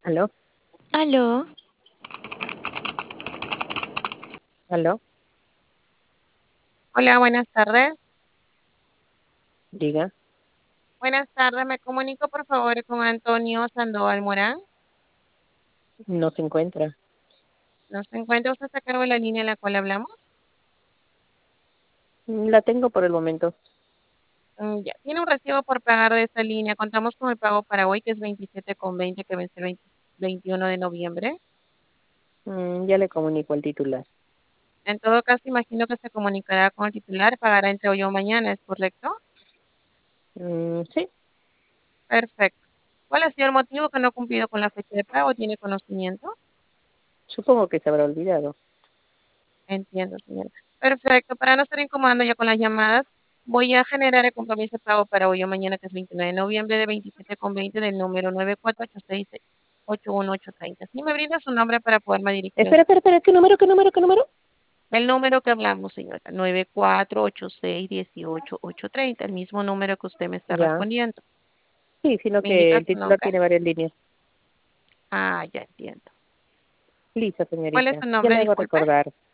¿Aló? Aló, ¿Aló? Hola, buenas tardes. Diga, Buenas tardes, me comunico por favor con Antonio Sandoval Morán. no se encuentra. ¿No se encuentra usted a cargo de la línea en la cual hablamos? La tengo por el momento. Ya, tiene un recibo por pagar de esta línea. Contamos con el pago para hoy, que es 27,20, que vence el 21 de noviembre. Ya le comunico al titular. En todo caso, imagino que se comunicará con el titular, pagará entre hoy o mañana, ¿es correcto? Sí, Perfecto. ¿Cuál ha sido el motivo que no ha cumplido con la fecha de pago? ¿Tiene conocimiento? supongo que se habrá olvidado. Entiendo, señora. Perfecto. Para no estar incomodando ya con las llamadas, voy a generar el compromiso de pago para hoy o mañana, que es 29 de noviembre de 27,20 del número 9486681830. ¿Sí me brinda su nombre para poderme dirigir a Espera, usted? espera, espera, ¿qué número, qué número, qué número? El número que hablamos, señora, 9486181830, el mismo número que usted me está Ya. respondiendo. Sí, sino ¿Me que indica el su titular nombre? tiene varias líneas. Ah, ya entiendo. Lisa, ¿Cuál es señorita. su Ya nombre? le hago Disculpe. recordar.